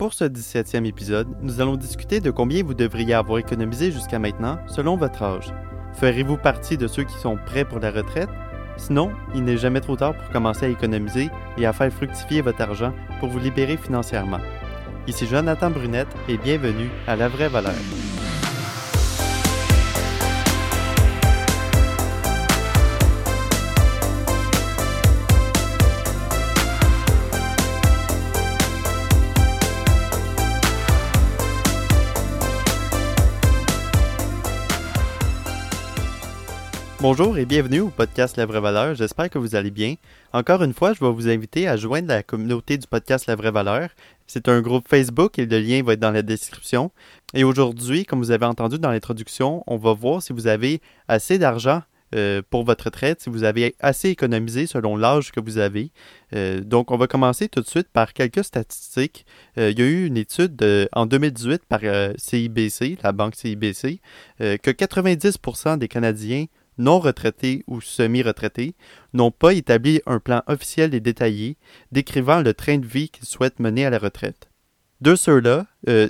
Pour ce 17e épisode, nous allons discuter de combien vous devriez avoir économisé jusqu'à maintenant selon votre âge. Ferez-vous partie de ceux qui sont prêts pour la retraite? Sinon, il n'est jamais trop tard pour commencer à économiser et à faire fructifier votre argent pour vous libérer financièrement. Ici Jonathan Brunette et bienvenue à La Vraie Valeur. Bonjour et bienvenue au podcast La Vraie Valeur, j'espère que vous allez bien. Encore une fois, je vais vous inviter à joindre la communauté du podcast La Vraie Valeur. C'est un groupe Facebook et le lien va être dans la description. Et aujourd'hui, comme vous avez entendu dans l'introduction, on va voir si vous avez assez d'argent pour votre retraite, si vous avez assez économisé selon l'âge que vous avez. Donc, on va commencer tout de suite par quelques statistiques. Il y a eu une étude en 2018 par CIBC, la banque CIBC, que 90% des Canadiens non retraités ou semi-retraités n'ont pas établi un plan officiel et détaillé décrivant le train de vie qu'ils souhaitent mener à la retraite. De ceux-là,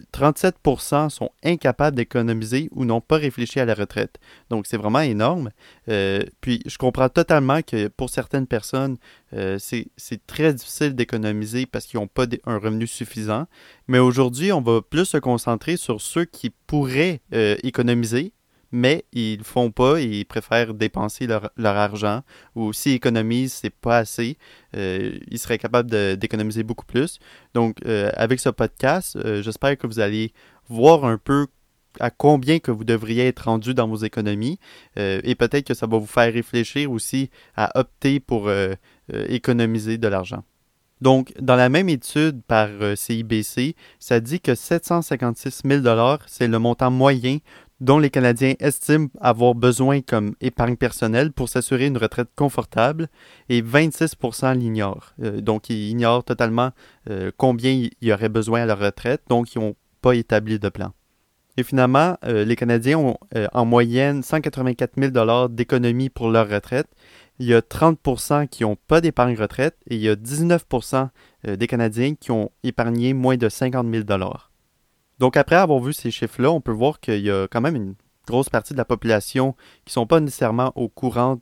37% sont incapables d'économiser ou n'ont pas réfléchi à la retraite. Donc, c'est vraiment énorme. Puis, je comprends totalement que pour certaines personnes, c'est très difficile d'économiser parce qu'ils n'ont pas un revenu suffisant. Mais aujourd'hui, on va plus se concentrer sur ceux qui pourraient économiser, mais ils le font pas et ils préfèrent dépenser leur argent, ou s'ils économisent, c'est pas assez, ils seraient capables d'économiser beaucoup plus. Donc, avec ce podcast, j'espère que vous allez voir un peu à combien que vous devriez être rendu dans vos économies, et peut-être que ça va vous faire réfléchir aussi à opter pour économiser de l'argent. Donc, dans la même étude par CIBC, ça dit que 756 000 $, c'est le montant moyen dont les Canadiens estiment avoir besoin comme épargne personnelle pour s'assurer une retraite confortable, et 26% l'ignorent. Donc, ils ignorent totalement combien il y aurait besoin à leur retraite, donc ils n'ont pas établi de plan. Et finalement, les Canadiens ont en moyenne 184 000 $ d'économie pour leur retraite. Il y a 30% qui n'ont pas d'épargne retraite et il y a 19% des Canadiens qui ont épargné moins de 50 000 $. Donc, après avoir vu ces chiffres-là, on peut voir qu'il y a quand même une grosse partie de la population qui ne sont pas nécessairement au courant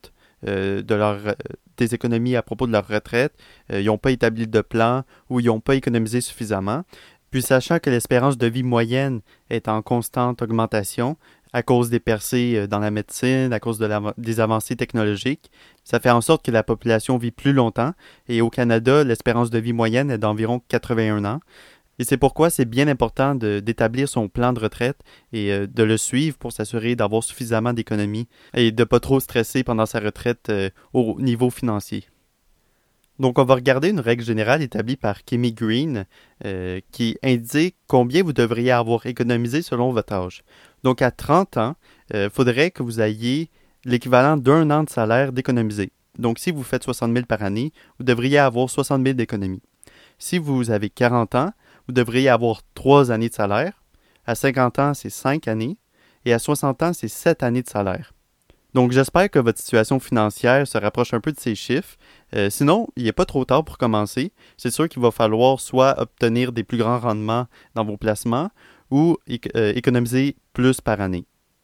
des économies à propos de leur retraite. Ils n'ont pas établi de plan ou ils n'ont pas économisé suffisamment. Puis, sachant que l'espérance de vie moyenne est en constante augmentation à cause des percées dans la médecine, à cause des avancées technologiques, ça fait en sorte que la population vit plus longtemps. Et au Canada, l'espérance de vie moyenne est d'environ 81 ans. Et c'est pourquoi c'est bien important d'établir son plan de retraite et de le suivre pour s'assurer d'avoir suffisamment d'économies et de ne pas trop stresser pendant sa retraite au niveau financier. Donc, on va regarder une règle générale établie par Kimmy Green qui indique combien vous devriez avoir économisé selon votre âge. Donc, à 30 ans, il faudrait que vous ayez l'équivalent d'un an de salaire d'économiser. Donc, si vous faites 60 000 par année, vous devriez avoir 60 000 d'économies. Si vous avez 40 ans, vous devriez avoir 3 années de salaire. À 50 ans, c'est 5 années. Et à 60 ans, c'est 7 années de salaire. Donc, j'espère que votre situation financière se rapproche un peu de ces chiffres. Sinon, il n'est pas trop tard pour commencer. C'est sûr qu'il va falloir soit obtenir des plus grands rendements dans vos placements ou économiser plus par année.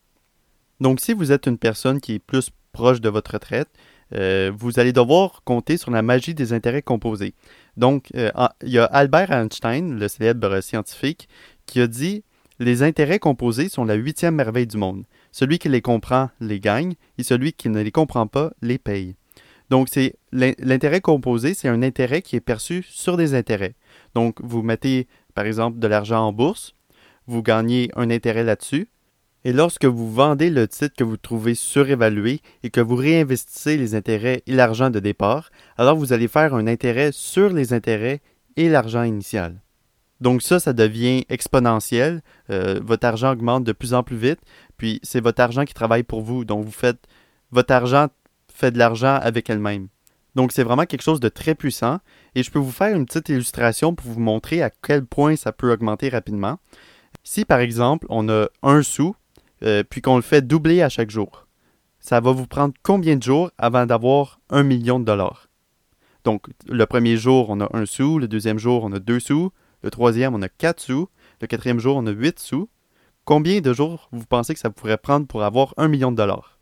Donc, si vous êtes une personne qui est plus proche de votre retraite, vous allez devoir compter sur la magie des intérêts composés. Donc, il y a Albert Einstein, le célèbre scientifique, qui a dit « Les intérêts composés sont la 8e merveille du monde. Celui qui les comprend les gagne, et celui qui ne les comprend pas les paye. » Donc, l'intérêt composé, c'est un intérêt qui est perçu sur des intérêts. Donc, vous mettez, par exemple, de l'argent en bourse, vous gagnez un intérêt là-dessus, et lorsque vous vendez le titre que vous trouvez surévalué et que vous réinvestissez les intérêts et l'argent de départ, alors vous allez faire un intérêt sur les intérêts et l'argent initial. Donc ça devient exponentiel. Votre argent augmente de plus en plus vite, puis c'est votre argent qui travaille pour vous. Donc votre argent fait de l'argent avec elle-même. Donc c'est vraiment quelque chose de très puissant et je peux vous faire une petite illustration pour vous montrer à quel point ça peut augmenter rapidement. Si par exemple on a 1 sou, puis qu'on le fait doubler à chaque jour. Ça va vous prendre combien de jours avant d'avoir 1 million de $? Donc, le premier jour, on a 1 sou, le deuxième jour, on a 2 sous, Le troisième, on a 4 sous. Le quatrième jour, on a 8 sous. Combien de jours vous pensez que ça pourrait prendre pour avoir 1 million de dollars?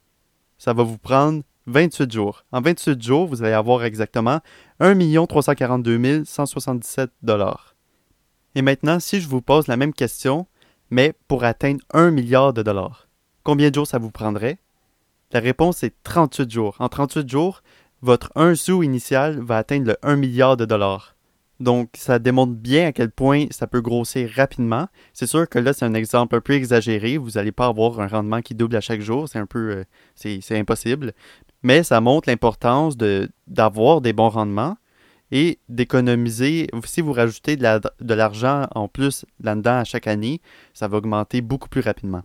Ça va vous prendre 28 jours. En 28 jours, vous allez avoir exactement 1 342 177 dollars. Et maintenant, si je vous pose la même question, mais pour atteindre 1 milliard de dollars, combien de jours ça vous prendrait? La réponse est 38 jours. En 38 jours, votre 1 sou initial va atteindre le 1 milliard de dollars. Donc, ça démontre bien à quel point ça peut grossir rapidement. C'est sûr que là, c'est un exemple un peu exagéré. Vous n'allez pas avoir un rendement qui double à chaque jour. C'est un peu... c'est impossible. Mais ça montre l'importance d'avoir des bons rendements et d'économiser. Si vous rajoutez de l'argent en plus là-dedans à chaque année, ça va augmenter beaucoup plus rapidement.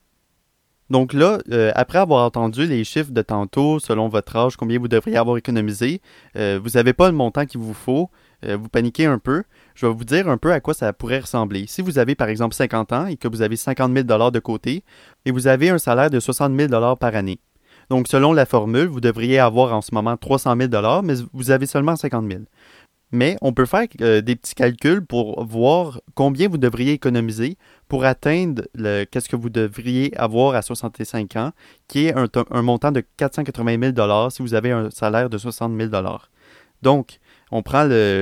Donc là, après avoir entendu les chiffres de tantôt, selon votre âge, combien vous devriez avoir économisé, vous n'avez pas le montant qu'il vous faut, vous paniquez un peu. Je vais vous dire un peu à quoi ça pourrait ressembler. Si vous avez par exemple 50 ans et que vous avez 50 000 $ de côté et vous avez un salaire de 60 000 $ par année. Donc selon la formule, vous devriez avoir en ce moment 300 000 $, mais vous avez seulement 50 000. Mais on peut faire des petits calculs pour voir combien vous devriez économiser pour atteindre qu'est-ce que vous devriez avoir à 65 ans, qui est un montant de 480 000 $ si vous avez un salaire de 60 000 $. Donc, on prend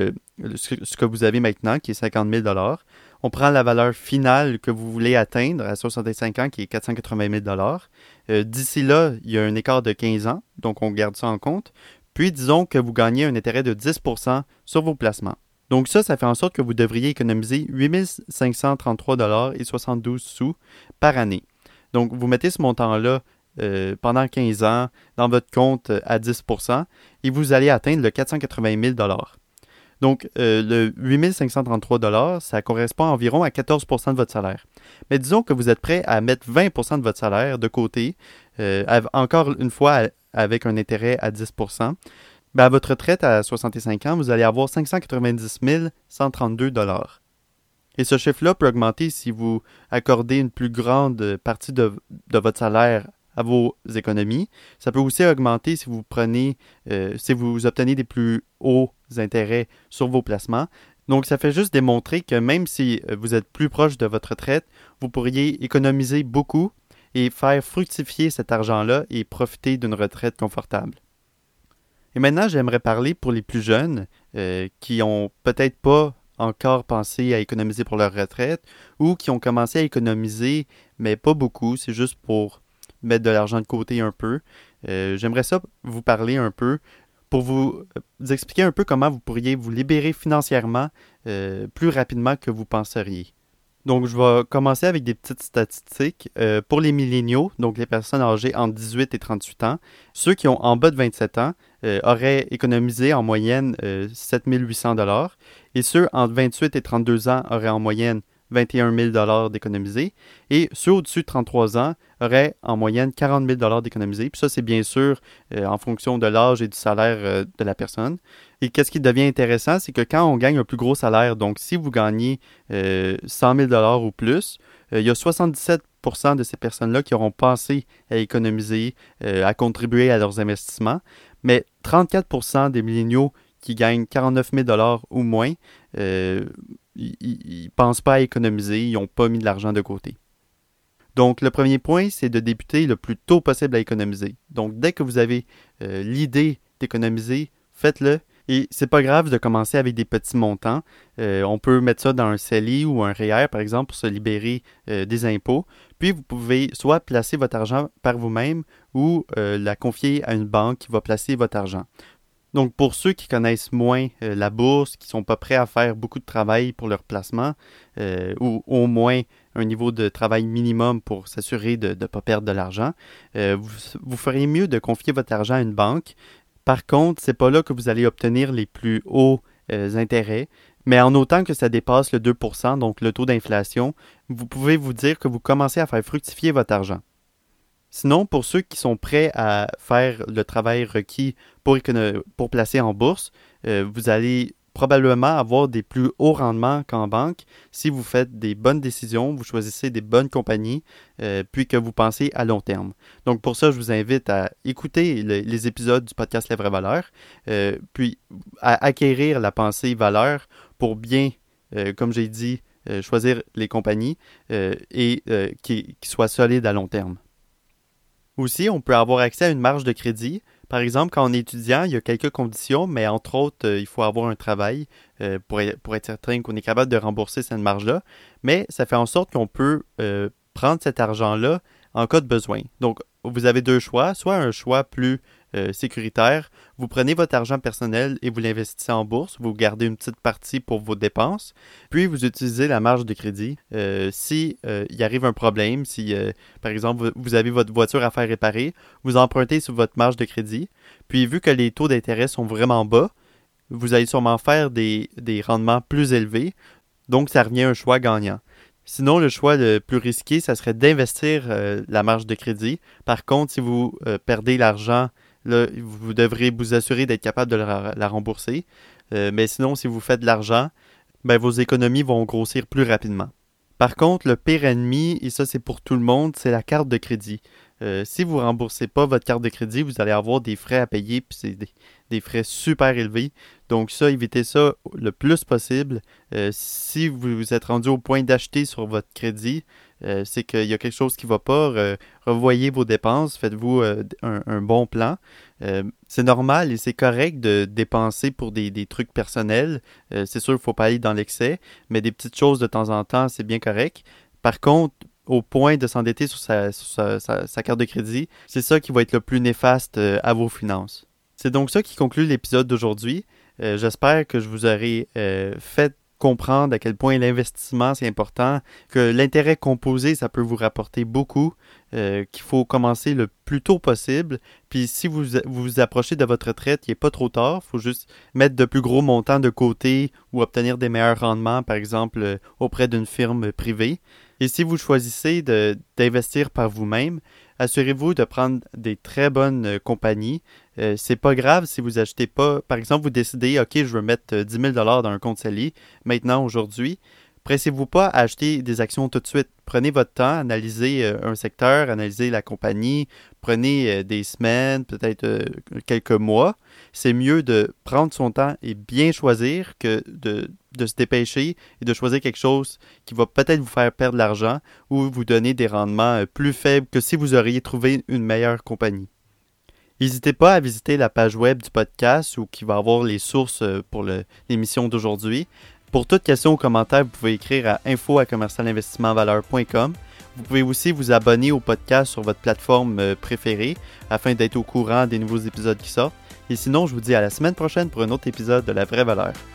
ce que vous avez maintenant, qui est 50 000 $. On prend la valeur finale que vous voulez atteindre à 65 ans, qui est 480 000 $. D'ici là, il y a un écart de 15 ans, donc on garde ça en compte. Puis, disons que vous gagnez un intérêt de 10% sur vos placements. Donc ça fait en sorte que vous devriez économiser 8 533 $ et 72 sous par année. Donc, vous mettez ce montant-là pendant 15 ans dans votre compte à 10% et vous allez atteindre le 480 000 $. Donc, le 8 533 $, ça correspond environ à 14% de votre salaire. Mais disons que vous êtes prêt à mettre 20% de votre salaire de côté, encore une fois avec un intérêt à 10%. À votre retraite à 65 ans, vous allez avoir 590 132 $. Et ce chiffre-là peut augmenter si vous accordez une plus grande partie de votre salaire à vos économies. Ça peut aussi augmenter si vous obtenez des plus hauts intérêts sur vos placements. Donc, ça fait juste démontrer que même si vous êtes plus proche de votre retraite, vous pourriez économiser beaucoup et faire fructifier cet argent-là et profiter d'une retraite confortable. Et maintenant, j'aimerais parler pour les plus jeunes qui n'ont peut-être pas encore pensé à économiser pour leur retraite ou qui ont commencé à économiser, mais pas beaucoup, c'est juste pour mettre de l'argent de côté un peu. J'aimerais ça vous parler un peu pour vous expliquer un peu comment vous pourriez vous libérer financièrement plus rapidement que vous penseriez. Donc, je vais commencer avec des petites statistiques. Pour les milléniaux, donc les personnes âgées entre 18 et 38 ans, ceux qui ont en bas de 27 ans auraient économisé en moyenne 7 800 $ et ceux entre 28 et 32 ans auraient en moyenne 21 000 $ d'économiser et ceux au-dessus de 33 ans auraient en moyenne 40 000 $ d'économiser. Puis ça, c'est bien sûr en fonction de l'âge et du salaire de la personne. Et qu'est-ce qui devient intéressant, c'est que quand on gagne un plus gros salaire, donc si vous gagnez 100 000 $ ou plus, il y a 77% de ces personnes-là qui auront pensé à économiser, à contribuer à leurs investissements, mais 34% des milléniaux qui gagnent 49 000 $ ou moins, ils ne pensent pas à économiser, ils n'ont pas mis de l'argent de côté. Donc, le premier point, c'est de débuter le plus tôt possible à économiser. Donc, dès que vous avez l'idée d'économiser, faites-le. Et c'est pas grave de commencer avec des petits montants. On peut mettre ça dans un CELI ou un REER, par exemple, pour se libérer des impôts. Puis, vous pouvez soit placer votre argent par vous-même ou la confier à une banque qui va placer votre argent. Donc, pour ceux qui connaissent moins la bourse, qui ne sont pas prêts à faire beaucoup de travail pour leur placement, ou au moins un niveau de travail minimum pour s'assurer de ne pas perdre de l'argent, vous feriez mieux de confier votre argent à une banque. Par contre, ce n'est pas là que vous allez obtenir les plus hauts intérêts, mais en autant que ça dépasse le 2%, donc le taux d'inflation, vous pouvez vous dire que vous commencez à faire fructifier votre argent. Sinon, pour ceux qui sont prêts à faire le travail requis pour placer en bourse, vous allez probablement avoir des plus hauts rendements qu'en banque si vous faites des bonnes décisions, vous choisissez des bonnes compagnies, puis que vous pensez à long terme. Donc pour ça, je vous invite à écouter les épisodes du podcast La Vraie Valeur, puis à acquérir la pensée valeur pour bien comme j'ai dit, choisir les compagnies qui soient solides à long terme. Aussi, on peut avoir accès à une marge de crédit. Par exemple, quand on est étudiant, il y a quelques conditions, mais entre autres, il faut avoir un travail pour être certain qu'on est capable de rembourser cette marge-là. Mais ça fait en sorte qu'on peut prendre cet argent-là en cas de besoin. Donc, vous avez deux choix, soit un choix plus sécuritaire, vous prenez votre argent personnel et vous l'investissez en bourse, vous gardez une petite partie pour vos dépenses, puis vous utilisez la marge de crédit. Si il arrive un problème, si par exemple vous avez votre voiture à faire réparer, vous empruntez sur votre marge de crédit, puis vu que les taux d'intérêt sont vraiment bas, vous allez sûrement faire des rendements plus élevés, donc ça revient à un choix gagnant. Sinon, le choix le plus risqué, ça serait d'investir la marge de crédit. Par contre, si vous perdez l'argent, là, vous devrez vous assurer d'être capable de la rembourser. Mais sinon, si vous faites de l'argent, ben, vos économies vont grossir plus rapidement. Par contre, le pire ennemi, et ça c'est pour tout le monde, c'est la carte de crédit. Si vous ne remboursez pas votre carte de crédit, vous allez avoir des frais à payer, puis c'est des frais super élevés. Donc ça, évitez ça le plus possible. Si vous vous êtes rendu au point d'acheter sur votre crédit, c'est qu'il y a quelque chose qui ne va pas. Revoyez vos dépenses, faites-vous un bon plan. C'est normal et c'est correct de dépenser pour des trucs personnels. C'est sûr qu'il ne faut pas aller dans l'excès, mais des petites choses de temps en temps, c'est bien correct. Par contre, au point de s'endetter sur sa carte de crédit, c'est ça qui va être le plus néfaste à vos finances. C'est donc ça qui conclut l'épisode d'aujourd'hui. J'espère que je vous aurai fait comprendre à quel point l'investissement c'est important, que l'intérêt composé ça peut vous rapporter beaucoup, qu'il faut commencer le plus tôt possible. Puis si vous approchez de votre retraite, il n'est pas trop tard, il faut juste mettre de plus gros montants de côté ou obtenir des meilleurs rendements, par exemple auprès d'une firme privée. Et si vous choisissez d'investir par vous-même, assurez-vous de prendre des très bonnes compagnies. C'est pas grave si vous achetez pas. Par exemple, vous décidez, OK, je veux mettre 10 000 $ dans un compte Sally, maintenant, aujourd'hui. Pressez-vous pas à acheter des actions tout de suite. Prenez votre temps, analysez un secteur, analysez la compagnie, prenez des semaines, peut-être quelques mois. C'est mieux de prendre son temps et bien choisir que de se dépêcher et de choisir quelque chose qui va peut-être vous faire perdre de l'argent ou vous donner des rendements plus faibles que si vous auriez trouvé une meilleure compagnie. N'hésitez pas à visiter la page web du podcast où qui va avoir les sources pour l'émission d'aujourd'hui. Pour toute question ou commentaire, vous pouvez écrire à info@commercialinvestissementvaleur.com. Vous pouvez aussi vous abonner au podcast sur votre plateforme préférée afin d'être au courant des nouveaux épisodes qui sortent. Et sinon, je vous dis à la semaine prochaine pour un autre épisode de La Vraie Valeur.